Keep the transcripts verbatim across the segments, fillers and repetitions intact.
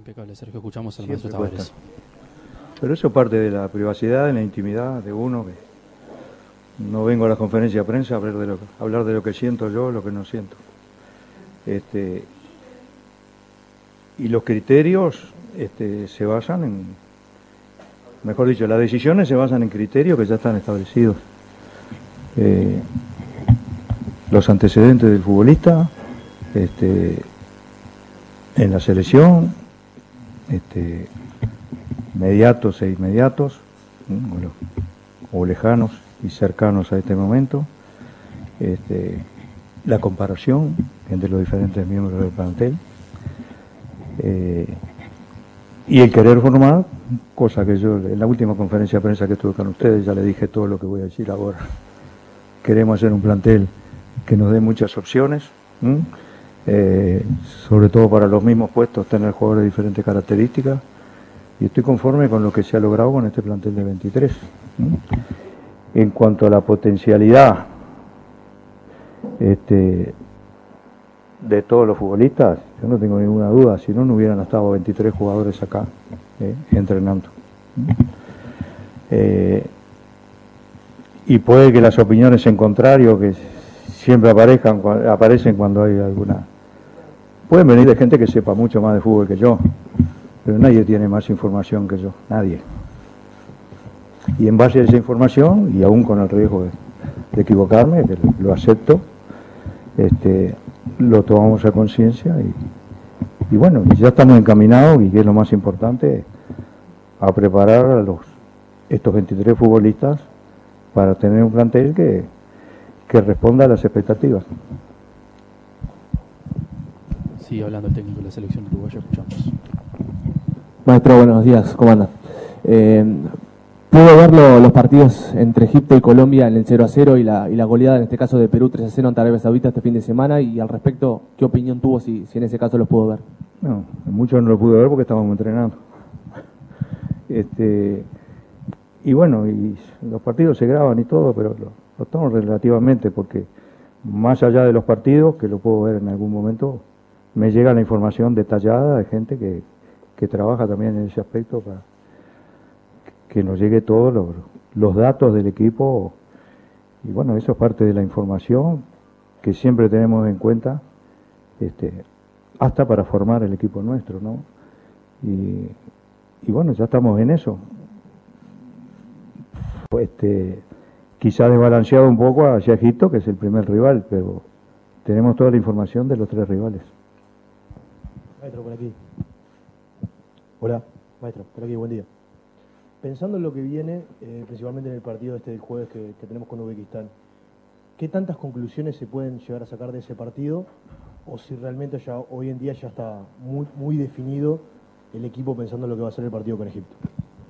Impecable, Sergio. Escuchamos al Siempre maestro Tavares. Pero eso parte de la privacidad, de la intimidad de uno. Que no vengo a la conferencia de prensa a hablar de lo, hablar de lo que siento yo, lo que no siento. Este, y los criterios este, se basan en, mejor dicho, las decisiones se basan en criterios que ya están establecidos. Eh, los antecedentes del futbolista, este, en la selección, este, mediatos e inmediatos, o, o lejanos y cercanos a este momento, este, la comparación entre los diferentes miembros del plantel, eh, y el querer formar, cosa que yo en la última conferencia de prensa que tuve con ustedes ya le dije todo lo que voy a decir ahora. Queremos hacer un plantel que nos dé muchas opciones, eh, sobre todo para los mismos puestos, tener jugadores de diferentes características, y estoy conforme con lo que se ha logrado con este plantel de veintitrés. En cuanto a la potencialidad este, de todos los futbolistas, yo no tengo ninguna duda, si no, no hubieran estado veintitrés jugadores acá eh, entrenando. Eh, y puede que las opiniones en contrario, que siempre aparezcan, aparecen cuando hay alguna... Pueden venir de gente que sepa mucho más de fútbol que yo, pero nadie tiene más información que yo, nadie. Y en base a esa información, y aún con el riesgo de, de equivocarme, que lo acepto, este, lo tomamos a conciencia y, y bueno, ya estamos encaminados, y que es lo más importante, a preparar a los estos veintitrés futbolistas para tener un plantel que, que responda a las expectativas. Sigue hablando el técnico de la selección uruguaya, escuchamos. Maestro, buenos días, ¿cómo anda? Eh, pudo ver lo, los partidos entre Egipto y Colombia en el cero a cero y la, y la goleada en este caso de Perú tres a cero ante Arabia Saudita este fin de semana, y al respecto, ¿qué opinión tuvo si, si en ese caso los pudo ver? No, muchos no lo pude ver porque estábamos entrenando. Este, y bueno, y los partidos se graban y todo, pero lo, lo tomo relativamente, porque más allá de los partidos, que lo puedo ver en algún momento, me llega la información detallada de gente que, que trabaja también en ese aspecto para que nos llegue todos los, los datos del equipo. Y bueno, eso es parte de la información que siempre tenemos en cuenta, este, hasta para formar el equipo nuestro, ¿no? Y, y bueno, ya estamos en eso. Este, quizá desbalanceado un poco hacia Egipto, que es el primer rival, pero tenemos toda la información de los tres rivales. Maestro, por aquí. Hola, maestro, por aquí, buen día. Pensando en lo que viene, eh, principalmente en el partido este del jueves que, que tenemos con Uzbekistán, ¿qué tantas conclusiones se pueden llegar a sacar de ese partido? O si realmente ya hoy en día ya está muy, muy definido el equipo pensando en lo que va a ser el partido con Egipto.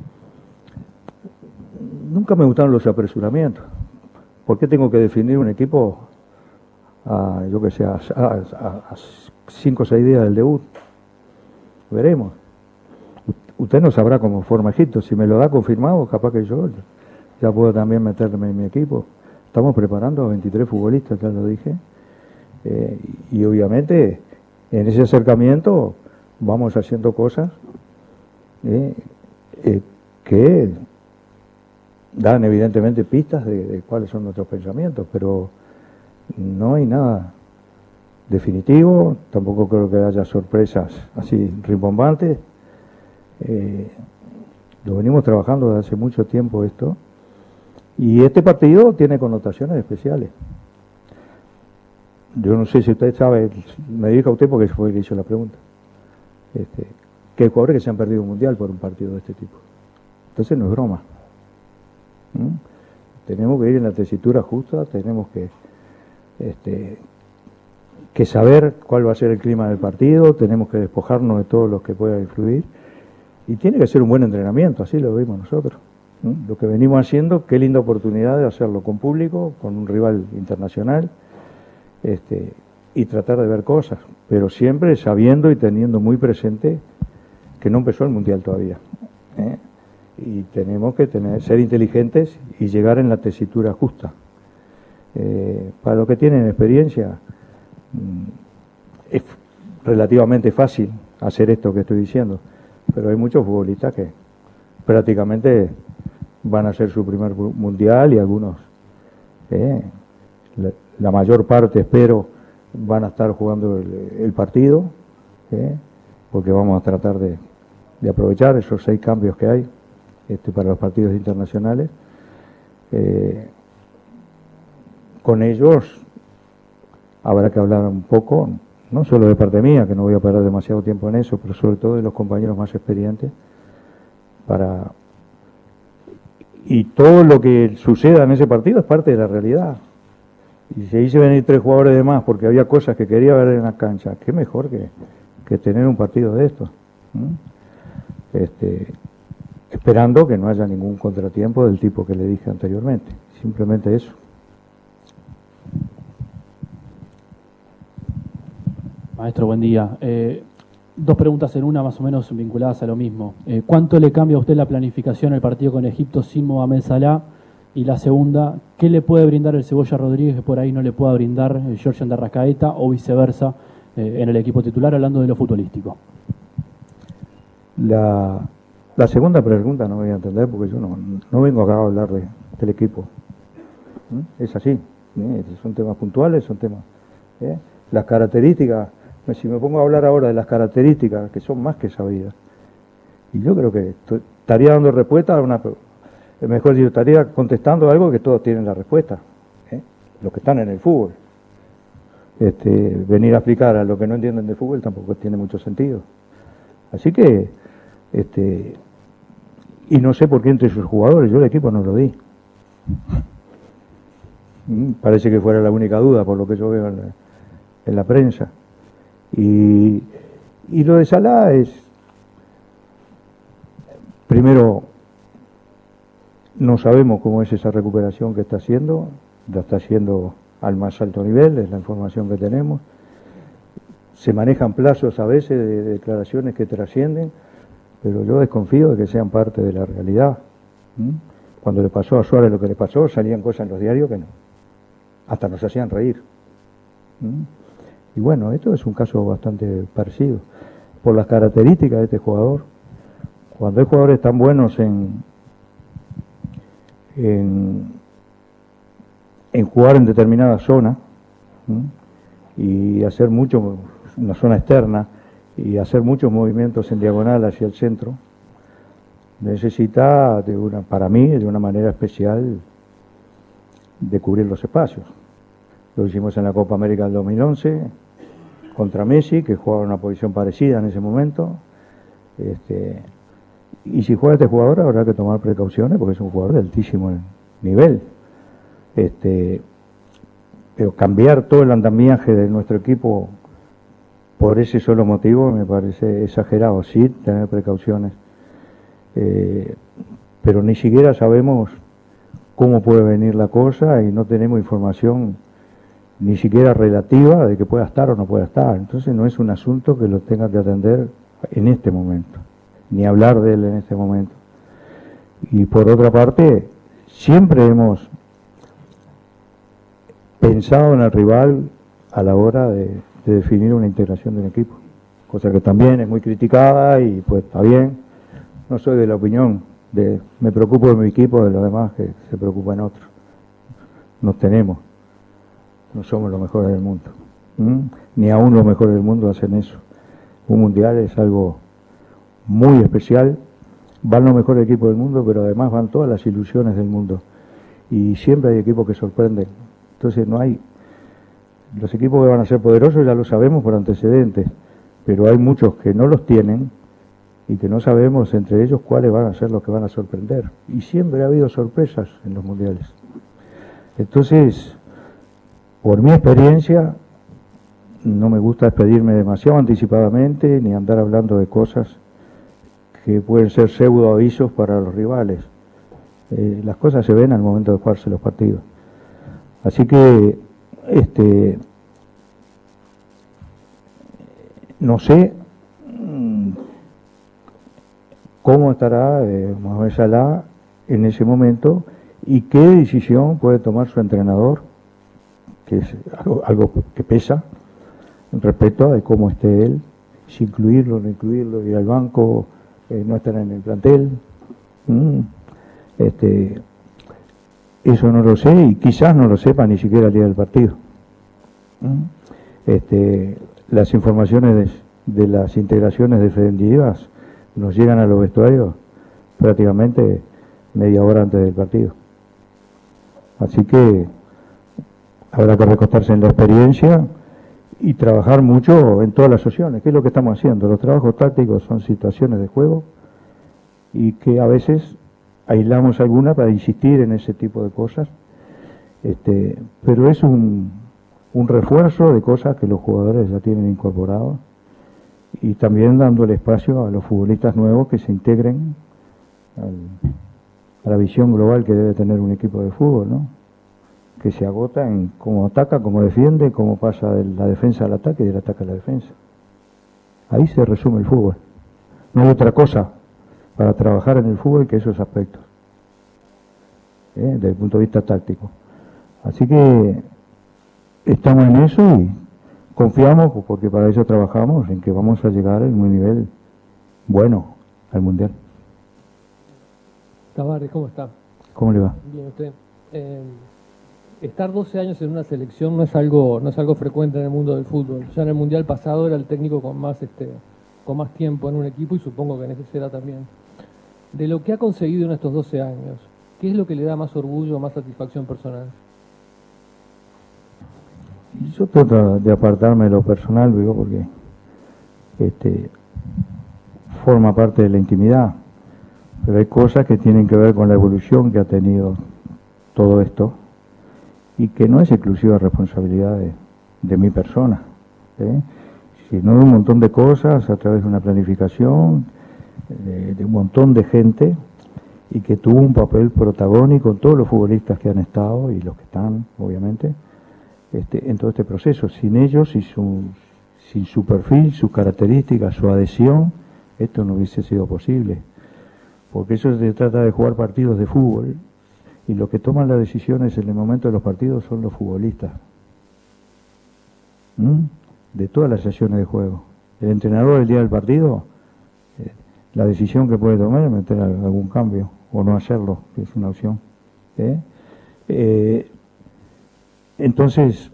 Nunca me gustaron los apresuramientos. ¿Por qué tengo que definir un equipo a, yo que sé, a, a, a cinco o seis días del debut? Veremos. Usted no sabrá cómo forma Egipto. Si me lo da confirmado, capaz que yo ya puedo también meterme en mi equipo. Estamos preparando a veintitrés futbolistas, ya lo dije. Eh, y obviamente en ese acercamiento vamos haciendo cosas eh, eh, que dan evidentemente pistas de, de cuáles son nuestros pensamientos, pero no hay nada definitivo. Tampoco creo que haya sorpresas así rimbombantes. Eh, lo venimos trabajando desde hace mucho tiempo esto, y este partido tiene connotaciones especiales. Yo no sé si usted sabe, me dijo a usted porque fue el que hizo la pregunta, este, que hay jugadores que se han perdido un mundial por un partido de este tipo. Entonces no es broma. ¿Mm? Tenemos que ir en la tesitura justa, tenemos que este, que saber cuál va a ser el clima del partido, tenemos que despojarnos de todo lo que pueda influir, y tiene que ser un buen entrenamiento, así lo vimos nosotros. ¿Mm? Lo que venimos haciendo, qué linda oportunidad de hacerlo con público, con un rival internacional, este, y tratar de ver cosas, pero siempre sabiendo y teniendo muy presente que no empezó el mundial todavía, ¿eh? Y tenemos que tener, ser inteligentes y llegar en la tesitura justa. Eh, para los que tienen experiencia, es relativamente fácil hacer esto que estoy diciendo. Pero hay muchos futbolistas que prácticamente van a hacer su primer mundial y algunos, eh, la, la mayor parte, espero, van a estar jugando el, el partido, eh, porque vamos a tratar de, de aprovechar esos seis cambios que hay este, para los partidos internacionales. Eh, con ellos habrá que hablar un poco, no solo de parte mía, que no voy a perder demasiado tiempo en eso, pero sobre todo de los compañeros más experientes, para... Y todo lo que suceda en ese partido es parte de la realidad. Y si hice venir tres jugadores de más porque había cosas que quería ver en la cancha, qué mejor que, que tener un partido de estos. ¿Mm? Este, esperando que no haya ningún contratiempo del tipo que le dije anteriormente. Simplemente eso. Maestro, buen día. Eh, dos preguntas en una, más o menos vinculadas a lo mismo. Eh, ¿Cuánto le cambia a usted la planificación al partido con Egipto sin Mohamed Salah? Y la segunda, ¿qué le puede brindar el Cebolla Rodríguez que por ahí no le pueda brindar el Georgian de Arrascaeta o viceversa eh, en el equipo titular, hablando de lo futbolístico? La, la segunda pregunta no voy a entender porque yo no, no vengo acá a hablar de, del equipo. ¿Mm? Es así. ¿eh? Son temas puntuales, son temas... ¿eh? Las características... Si me pongo a hablar ahora de las características, que son más que sabidas, y yo creo que estaría dando respuesta a una... Mejor dicho, estaría contestando algo que todos tienen la respuesta, ¿eh? Los que están en el fútbol. Este, venir a explicar a los que no entienden de fútbol tampoco tiene mucho sentido. Así que, este, y no sé por qué entre sus jugadores, yo el equipo no lo di. Parece que fuera la única duda por lo que yo veo en la, en la prensa. Y, y lo de Salah es, primero, no sabemos cómo es esa recuperación que está haciendo, la está haciendo al más alto nivel, es la información que tenemos. Se manejan plazos a veces de, de declaraciones que trascienden, pero yo desconfío de que sean parte de la realidad. ¿Mm? Cuando le pasó a Suárez lo que le pasó, salían cosas en los diarios que no, hasta nos hacían reír. ¿Mm? Y bueno, esto es un caso bastante parecido. Por las características de este jugador, cuando hay jugadores tan buenos en, en, en jugar en determinada zona, ¿sí? Y hacer mucho, una zona externa, y hacer muchos movimientos en diagonal hacia el centro, necesita, de una, para mí, de una manera especial, de cubrir los espacios. Lo hicimos en la Copa América del dos mil once, contra Messi, que jugaba en una posición parecida en ese momento. Este, y si juega este jugador habrá que tomar precauciones porque es un jugador de altísimo nivel. Este, pero cambiar todo el andamiaje de nuestro equipo por ese solo motivo me parece exagerado. Sí, tener precauciones. Eh, pero ni siquiera sabemos cómo puede venir la cosa y no tenemos información ni siquiera relativa de que pueda estar o no pueda estar. Entonces no es un asunto que lo tenga que atender en este momento, ni hablar de él en este momento. Y por otra parte, siempre hemos pensado en el rival a la hora de, de definir una integración de un equipo, cosa que también es muy criticada y pues está bien. No soy de la opinión de me preocupo de mi equipo, de los demás que se preocupan otros. Nos tenemos. No somos los mejores del mundo. ¿Mm? Ni aún los mejores del mundo hacen eso. Un mundial es algo muy especial. Van los mejores equipos del mundo, pero además van todas las ilusiones del mundo. Y siempre hay equipos que sorprenden. Entonces no hay... Los equipos que van a ser poderosos ya lo sabemos por antecedentes, pero hay muchos que no los tienen y que no sabemos entre ellos cuáles van a ser los que van a sorprender. Y siempre ha habido sorpresas en los mundiales. Entonces... Por mi experiencia, no me gusta despedirme demasiado anticipadamente ni andar hablando de cosas que pueden ser pseudo avisos para los rivales. Eh, las cosas se ven al momento de jugarse los partidos. Así que, este, no sé cómo estará eh, Mohamed Salah en ese momento y qué decisión puede tomar su entrenador, que es algo, algo que pesa respecto de cómo esté él si incluirlo, no incluirlo, ir al banco, eh, no estar en el plantel. Mm. Este, eso no lo sé y quizás no lo sepa ni siquiera el día del partido. Mm. Este, las informaciones de, de las integraciones defensivas nos llegan a los vestuarios prácticamente media hora antes del partido. Así que habrá que recostarse en la experiencia y trabajar mucho en todas las opciones, que es lo que estamos haciendo. Los trabajos tácticos son situaciones de juego y que a veces aislamos alguna para insistir en ese tipo de cosas, este, pero es un, un refuerzo de cosas que los jugadores ya tienen incorporados y también dando el espacio a los futbolistas nuevos que se integren al, a la visión global que debe tener un equipo de fútbol, ¿no? Que se agota en cómo ataca, cómo defiende, cómo pasa de la defensa al ataque y del ataque a la defensa. Ahí se resume el fútbol. No hay otra cosa para trabajar en el fútbol que esos aspectos, ¿eh? Desde el punto de vista táctico. Así que estamos en eso y confiamos, porque para eso trabajamos, en que vamos a llegar en un nivel bueno al Mundial. Tavares, ¿cómo está? ¿Cómo le va? Bien, usted. Eh, estar doce años en una selección no es algo no es algo frecuente en el mundo del fútbol. Ya en el Mundial pasado era el técnico con más este con más tiempo en un equipo y supongo que en ese será también. De lo que ha conseguido en estos doce años, ¿qué es lo que le da más orgullo o más satisfacción personal? Yo trato de apartarme de lo personal, digo, porque este, forma parte de la intimidad, pero hay cosas que tienen que ver con la evolución que ha tenido todo esto y que no es exclusiva responsabilidad de, de mi persona, ¿eh? Sino de un montón de cosas a través de una planificación, de, de un montón de gente y que tuvo un papel protagónico en todos los futbolistas que han estado y los que están, obviamente, Este, en todo este proceso. Sin ellos y su, sin su perfil, sus características, su adhesión, esto no hubiese sido posible. Porque eso se trata de jugar partidos de fútbol y los que toman las decisiones en el momento de los partidos son los futbolistas. ¿Mm? De todas las sesiones de juego. El entrenador el día del partido, eh, la decisión que puede tomar es meter algún cambio o no hacerlo, que es una opción. ¿Eh? Eh, Entonces,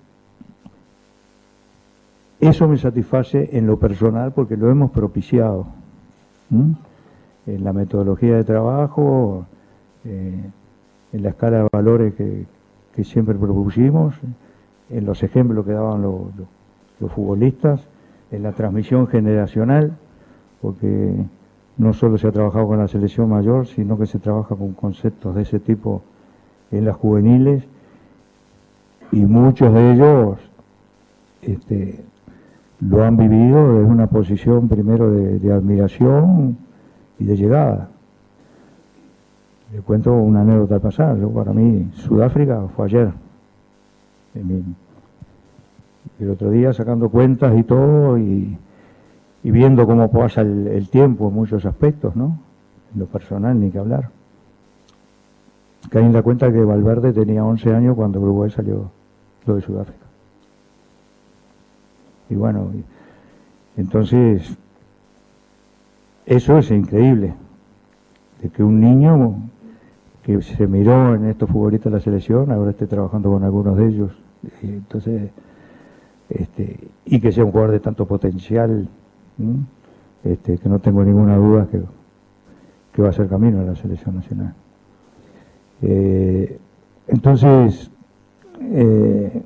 eso me satisface en lo personal porque lo hemos propiciado. ¿Mm? En la metodología de trabajo, eh, en la escala de valores que, que siempre propusimos, en los ejemplos que daban los, los, los futbolistas, en la transmisión generacional, porque no solo se ha trabajado con la selección mayor, sino que se trabaja con conceptos de ese tipo en las juveniles, y muchos de ellos este, lo han vivido desde una posición primero de, de admiración y de llegada. Le cuento una anécdota al pasar. Yo, para mí, Sudáfrica fue ayer. El otro día sacando cuentas y todo y, y viendo cómo pasa el, el tiempo en muchos aspectos, ¿no? En lo personal, ni que hablar. Caí en la cuenta que Valverde tenía once años cuando Uruguay salió lo de Sudáfrica. Y bueno, entonces, eso es increíble, de que un niño que se miró en estos futbolistas de la selección, ahora esté trabajando con algunos de ellos, y entonces, este, y que sea un jugador de tanto potencial, este, que no tengo ninguna duda que, que va a ser camino a la selección nacional. Eh, entonces, eh,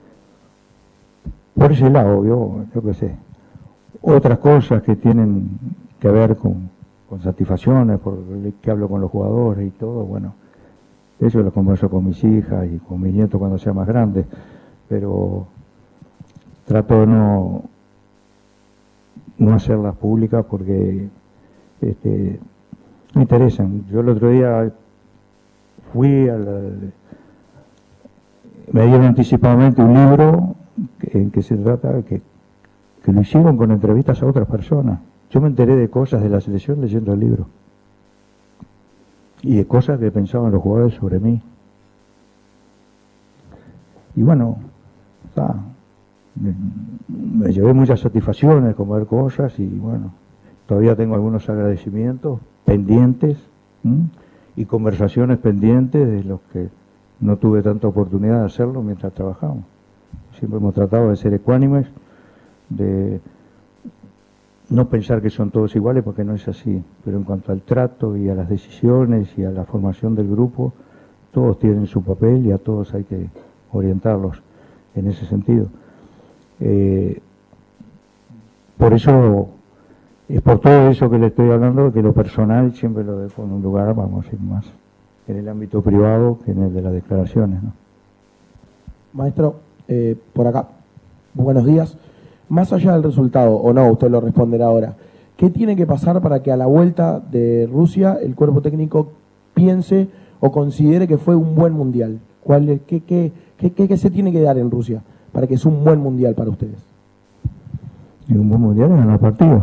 por ese lado, yo, yo qué sé, otras cosas que tienen que ver con, con satisfacciones, por que hablo con los jugadores y todo, bueno, eso lo converso con mis hijas y con mis nietos cuando sea más grande, pero trato de no, no hacerlas públicas porque este, me interesan. Yo el otro día fui a la, me dieron anticipadamente un libro que, en que se trata que, que lo hicieron con entrevistas a otras personas. Yo me enteré de cosas de la selección leyendo el libro y de cosas que pensaban los jugadores sobre mí. Y bueno, está, me llevé muchas satisfacciones, comer cosas y bueno, todavía tengo algunos agradecimientos pendientes, ¿m? y conversaciones pendientes de los que no tuve tanta oportunidad de hacerlo mientras trabajamos. Siempre hemos tratado de ser ecuánimes, de no pensar que son todos iguales porque no es así, pero en cuanto al trato y a las decisiones y a la formación del grupo, todos tienen su papel y a todos hay que orientarlos en ese sentido. Eh, por eso, es por todo eso que le estoy hablando, que lo personal siempre lo dejo en un lugar, vamos a ir más en el ámbito privado que en el de las declaraciones, ¿no? Maestro, eh, por acá, buenos días. Más allá del resultado, o no, usted lo responderá ahora, ¿qué tiene que pasar para que a la vuelta de Rusia el cuerpo técnico piense o considere que fue un buen mundial? ¿Cuál es, qué, qué, qué, qué, qué se tiene que dar en Rusia para que sea un buen mundial para ustedes? Y un buen mundial es ganar partidos.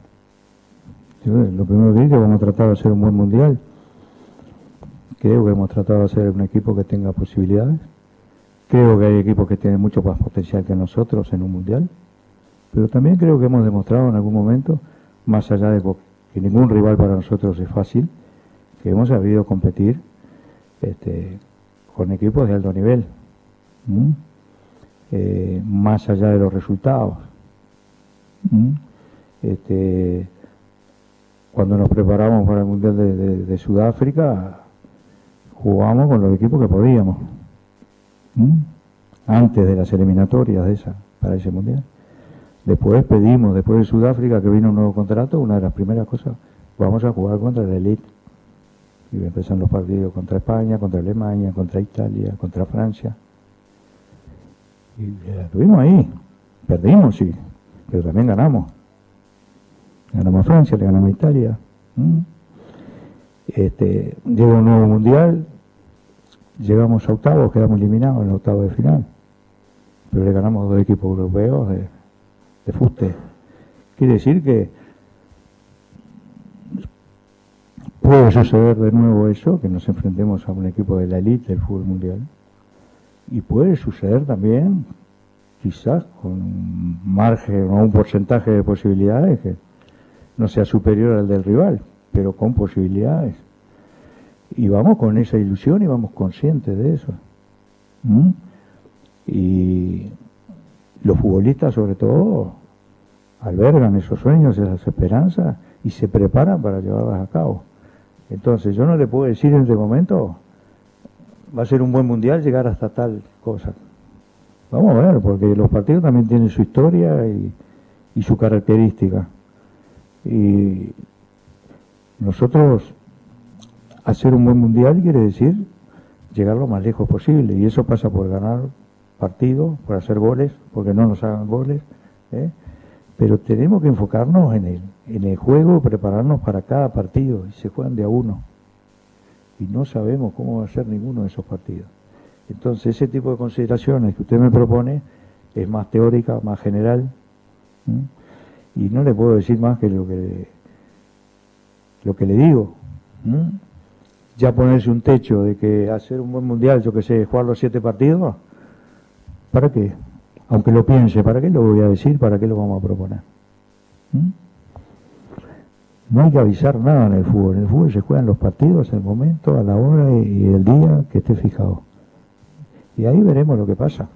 Lo primero que digo es que vamos a tratar de hacer un buen mundial. Creo que hemos tratado de hacer un equipo que tenga posibilidades. Creo que hay equipos que tienen mucho más potencial que nosotros en un mundial. Pero también creo que hemos demostrado en algún momento, más allá de que ningún rival para nosotros es fácil, que hemos sabido competir este, con equipos de alto nivel, ¿Mm? eh, más allá de los resultados. ¿Mm? Este, cuando nos preparamos para el Mundial de, de, de Sudáfrica, jugamos con los equipos que podíamos, ¿Mm? antes de las eliminatorias de esa, para ese Mundial. Después pedimos, después de Sudáfrica, que vino un nuevo contrato, una de las primeras cosas, vamos a jugar contra la elite. Y empiezan los partidos contra España, contra Alemania, contra Italia, contra Francia. Y ya estuvimos ahí. Perdimos, sí, pero también ganamos. Ganamos a Francia, le ganamos a Italia. ¿Mm? Este, llega un nuevo mundial, llegamos a octavos, quedamos eliminados en el octavo de final. Pero le ganamos a dos equipos europeos de de fuste. Quiere decir que puede suceder de nuevo eso, que nos enfrentemos a un equipo de la élite del fútbol mundial, y puede suceder también, quizás con un margen o un porcentaje de posibilidades que no sea superior al del rival, pero con posibilidades. Y vamos con esa ilusión y vamos conscientes de eso. ¿Mm? Y los futbolistas, sobre todo, albergan esos sueños, esas esperanzas y se preparan para llevarlas a cabo. Entonces, yo no le puedo decir en este momento, va a ser un buen mundial llegar hasta tal cosa. Vamos a ver, porque los partidos también tienen su historia y, y su característica. Y nosotros, hacer un buen mundial quiere decir llegar lo más lejos posible, y eso pasa por ganar partido, por hacer goles, porque no nos hagan goles, ¿eh? Pero tenemos que enfocarnos en el, en el juego, prepararnos para cada partido, y se juegan de a uno, y no sabemos cómo va a ser ninguno de esos partidos. Entonces, ese tipo de consideraciones que usted me propone es más teórica, más general, ¿eh? Y no le puedo decir más que lo que, lo que le digo, ¿eh? Ya ponerse un techo de que hacer un buen mundial, yo que sé, jugar los siete partidos, ¿para qué? Aunque lo piense, ¿para qué lo voy a decir? ¿Para qué lo vamos a proponer? ¿Mm? No hay que avisar nada en el fútbol. En el fútbol se juegan los partidos, el momento, a la hora y el día que esté fijado. Y ahí veremos lo que pasa.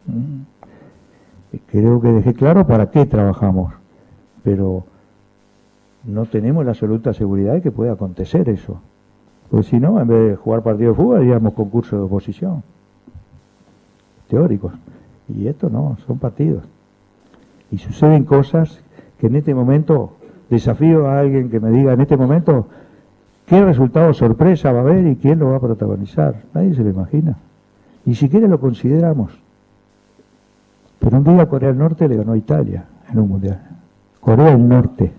¿Mm? Creo que dejé claro para qué trabajamos, pero no tenemos la absoluta seguridad de que pueda acontecer eso. Porque si no, en vez de jugar partido de fútbol, haríamos concursos de oposición teóricos, y esto no, son partidos, y suceden cosas que en este momento, desafío a alguien que me diga en este momento qué resultado sorpresa va a haber y quién lo va a protagonizar. Nadie se lo imagina, ni siquiera lo consideramos. Pero un día Corea del Norte le ganó a Italia en un mundial. Corea del Norte.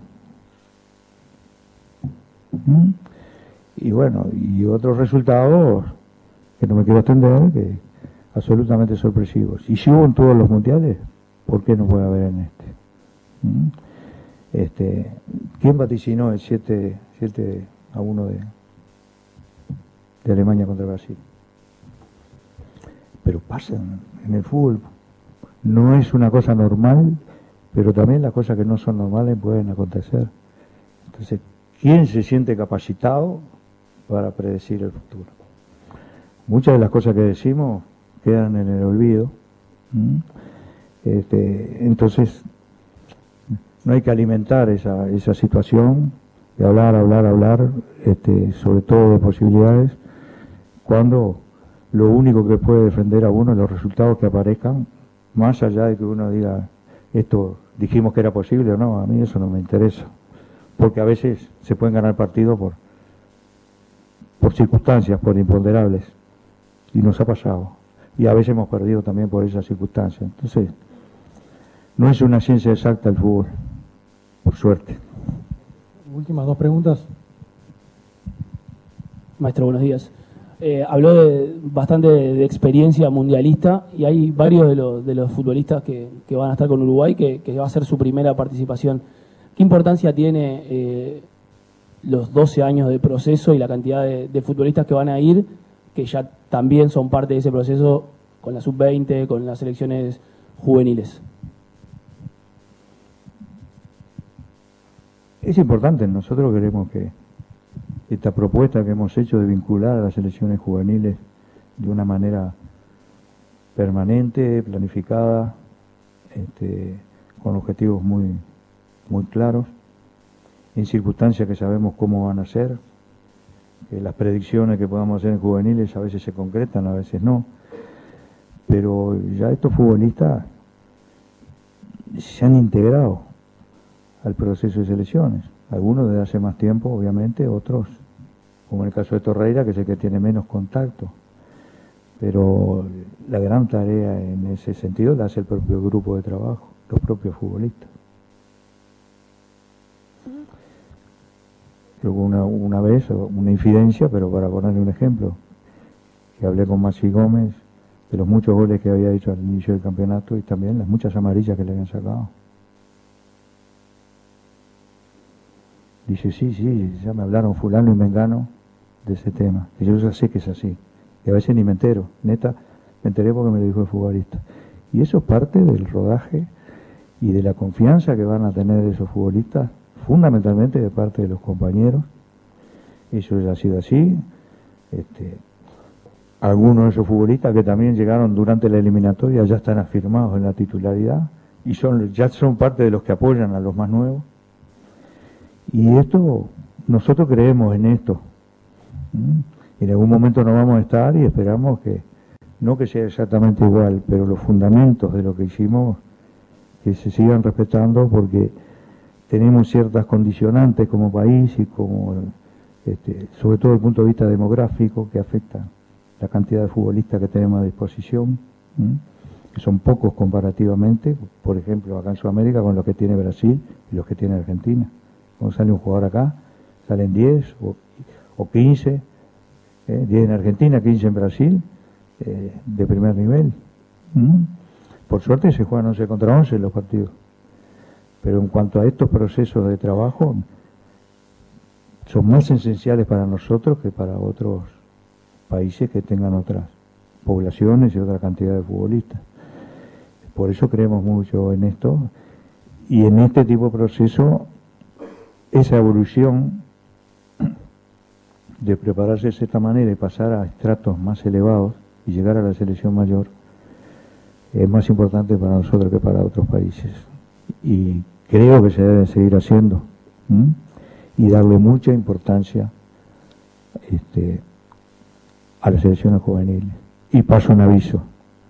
¿Mm? Y bueno, y otros resultados que no me quiero extender, que absolutamente sorpresivos. Y si hubo en todos los mundiales, ¿por qué no puede haber en este? ¿Mm? Este, ¿quién vaticinó el siete a uno de, de Alemania contra Brasil? Pero pasa en el fútbol. no es una cosa normal, pero también las cosas que no son normales pueden acontecer. Entonces, ¿quién se siente capacitado para predecir el futuro? Muchas de las cosas que decimos quedan en el olvido. ¿Mm? Este, entonces, no hay que alimentar esa, esa situación de hablar, hablar, hablar, este, sobre todo de posibilidades, cuando lo único que puede defender a uno es los resultados que aparezcan, más allá de que uno diga, esto dijimos que era posible o no, a mí eso no me interesa, porque a veces se pueden ganar partidos por, por circunstancias, por imponderables, y nos ha pasado, y a veces hemos perdido también por esas circunstancias. Entonces, no es una ciencia exacta el fútbol, por suerte. Últimas dos preguntas. Maestro, buenos días. Eh, habló de, bastante de, de experiencia mundialista y hay varios de los, de los futbolistas que, que van a estar con Uruguay que, que va a ser su primera participación. ¿Qué importancia tiene eh, los doce años de proceso y la cantidad de, de futbolistas que van a ir, que ya también son parte de ese proceso con la sub veinte, con las selecciones juveniles? Es importante, nosotros queremos que esta propuesta que hemos hecho de vincular a las selecciones juveniles de una manera permanente, planificada, este, con objetivos muy, muy claros, en circunstancias que sabemos cómo van a ser, que las predicciones que podamos hacer en juveniles a veces se concretan, a veces no, pero ya estos futbolistas se han integrado al proceso de selecciones, algunos desde hace más tiempo, obviamente, otros, como en el caso de Torreira, que es el que tiene menos contacto, pero la gran tarea en ese sentido la hace el propio grupo de trabajo, los propios futbolistas. Luego una, una vez, una infidencia, pero para ponerle un ejemplo, que hablé con Maxi Gómez de los muchos goles que había hecho al inicio del campeonato y también las muchas amarillas que le habían sacado. Dice, sí, sí, ya me hablaron fulano y mengano de ese tema. Y yo ya sé que es así. Y a veces ni me entero. Neta, me enteré porque me lo dijo el futbolista. Y eso es parte del rodaje y de la confianza que van a tener esos futbolistas, fundamentalmente de parte de los compañeros. Eso ya ha sido así. Este, algunos de esos futbolistas que también llegaron durante la eliminatoria ya están afirmados en la titularidad y son ya son parte de los que apoyan a los más nuevos. Y esto, nosotros creemos en esto. ¿Mm? En algún momento no vamos a estar y esperamos que, no que sea exactamente igual, pero los fundamentos de lo que hicimos, que se sigan respetando porque tenemos ciertas condicionantes como país y como, este, sobre todo desde el punto de vista demográfico, que afectan la cantidad de futbolistas que tenemos a disposición, ¿Mm? que son pocos comparativamente, por ejemplo, acá en Sudamérica con los que tiene Brasil y los que tiene Argentina. Cuando sale un jugador acá, salen diez o, o quince, eh, diez en Argentina, quince en Brasil, eh, de primer nivel. ¿Mm? Por suerte se juegan once contra once en los partidos. Pero en cuanto a estos procesos de trabajo, son más esenciales para nosotros que para otros países que tengan otras poblaciones y otra cantidad de futbolistas. Por eso creemos mucho en esto. Y en este tipo de proceso, esa evolución de prepararse de esta manera y pasar a estratos más elevados y llegar a la selección mayor es más importante para nosotros que para otros países. Y creo que se debe seguir haciendo. ¿Mm? Y darle mucha importancia este, a las selecciones juveniles. Y paso un aviso.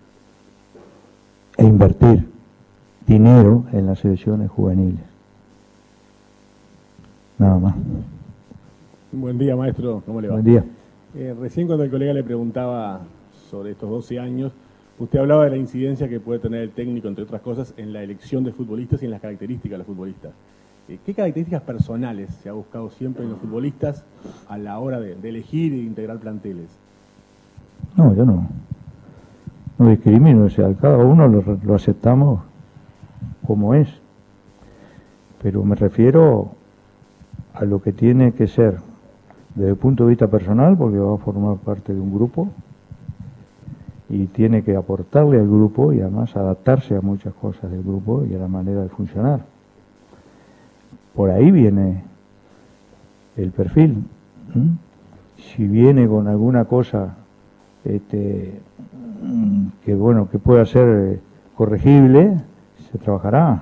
E invertir dinero en las selecciones juveniles. Nada más. Buen día, maestro. ¿Cómo le va? Buen día. Eh, recién cuando el colega le preguntaba sobre estos doce años, usted hablaba de la incidencia que puede tener el técnico, entre otras cosas, en la elección de futbolistas y en las características de los futbolistas. Eh, ¿Qué características personales se ha buscado siempre en los futbolistas a la hora de, de elegir e integrar planteles? No, yo no. No discrimino, o sea, cada uno lo, lo aceptamos como es. Pero me refiero a lo que tiene que ser desde el punto de vista personal, porque va a formar parte de un grupo, y tiene que aportarle al grupo y además adaptarse a muchas cosas del grupo y a la manera de funcionar. Por ahí viene el perfil. ¿Mm? Si viene con alguna cosa este, que bueno que pueda ser corregible, se trabajará.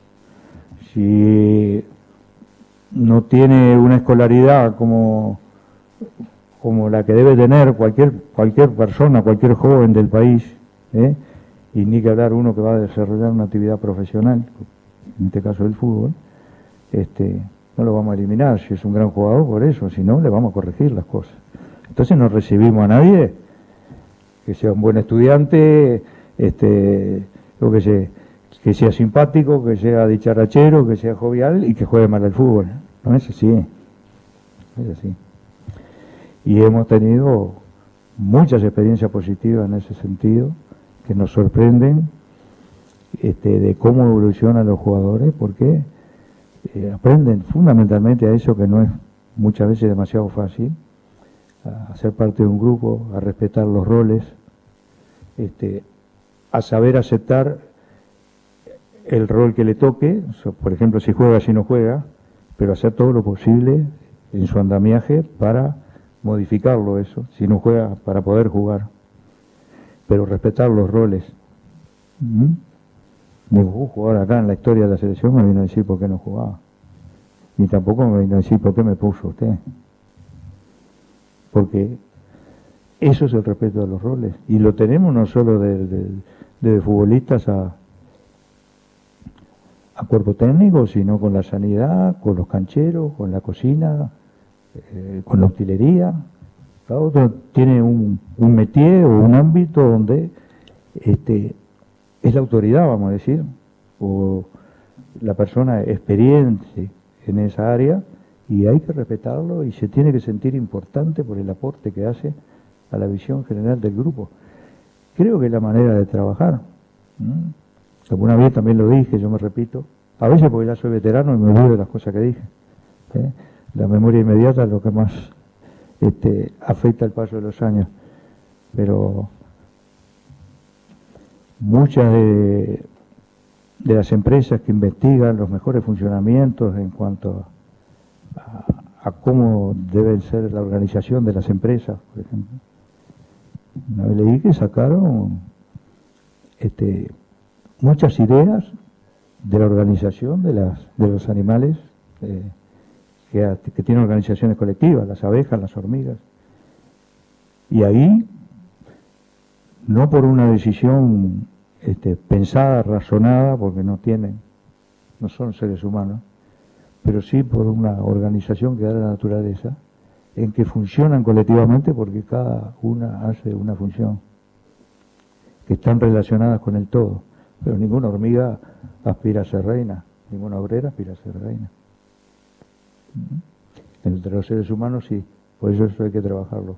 Si no tiene una escolaridad como como la que debe tener cualquier cualquier persona, cualquier joven del país, ¿eh? Y ni que hablar uno que va a desarrollar una actividad profesional, en este caso el fútbol, este, no lo vamos a eliminar si es un gran jugador por eso, si no, le vamos a corregir las cosas. Entonces no recibimos a nadie que sea un buen estudiante, este, o que sea, que sea simpático, que sea dicharachero, que sea jovial y que juegue mal al fútbol. No es así, es así. Y hemos tenido muchas experiencias positivas en ese sentido, que nos sorprenden este, de cómo evolucionan los jugadores, porque eh, aprenden fundamentalmente a eso que no es muchas veces demasiado fácil, a ser parte de un grupo, a respetar los roles, este, a saber aceptar el rol que le toque, por ejemplo, si juega, si no juega, pero hacer todo lo posible en su andamiaje para modificarlo eso, si no juega, para poder jugar, pero respetar los roles. ¿Mm? Ningún jugador acá en la historia de la selección me vino a decir por qué no jugaba, ni tampoco me vino a decir por qué me puso usted, porque eso es el respeto de los roles, y lo tenemos no solo de, de, de futbolistas a, a cuerpo técnico, sino con la sanidad, con los cancheros, con la cocina, eh, con la utilería. Cada otro tiene un, un métier o un ámbito donde este, es la autoridad, vamos a decir, o la persona experiente en esa área, y hay que respetarlo y se tiene que sentir importante por el aporte que hace a la visión general del grupo. Creo que es la manera de trabajar. ¿Mm? Alguna vez también lo dije, yo me repito, a veces porque ya soy veterano y me olvido de las cosas que dije. ¿Eh? La memoria inmediata es lo que más este, afecta el paso de los años. Pero muchas de, de las empresas que investigan los mejores funcionamientos en cuanto a, a cómo debe ser la organización de las empresas, por ejemplo, una vez leí que sacaron este, muchas ideas de la organización de las de los animales eh, que, que tienen organizaciones colectivas, las abejas, las hormigas, y ahí no por una decisión este, pensada, razonada, porque no tienen, no son seres humanos, pero sí por una organización que da la naturaleza, en que funcionan colectivamente porque cada una hace una función, que están relacionadas con el todo. Pero ninguna hormiga aspira a ser reina, ninguna obrera aspira a ser reina. Entre los seres humanos sí, por eso eso hay que trabajarlo.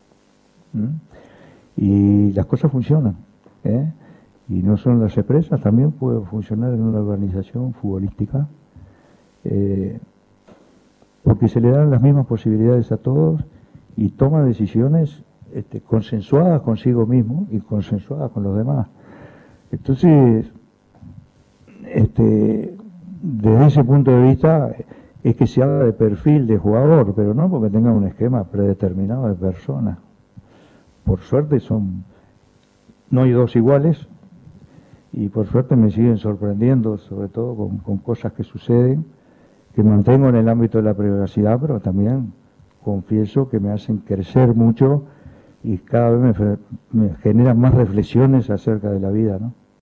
Y las cosas funcionan, ¿eh? Y no son las empresas, también puede funcionar en una organización futbolística, eh, porque se le dan las mismas posibilidades a todos y toma decisiones este, consensuadas consigo mismo y consensuadas con los demás. Entonces, este, desde ese punto de vista es que se habla de perfil de jugador, pero no porque tenga un esquema predeterminado de persona. Por suerte son, no hay dos iguales, y por suerte me siguen sorprendiendo, sobre todo con, con cosas que suceden, que mantengo en el ámbito de la privacidad, pero también confieso que me hacen crecer mucho y cada vez me, me generan más reflexiones acerca de la vida, ¿no?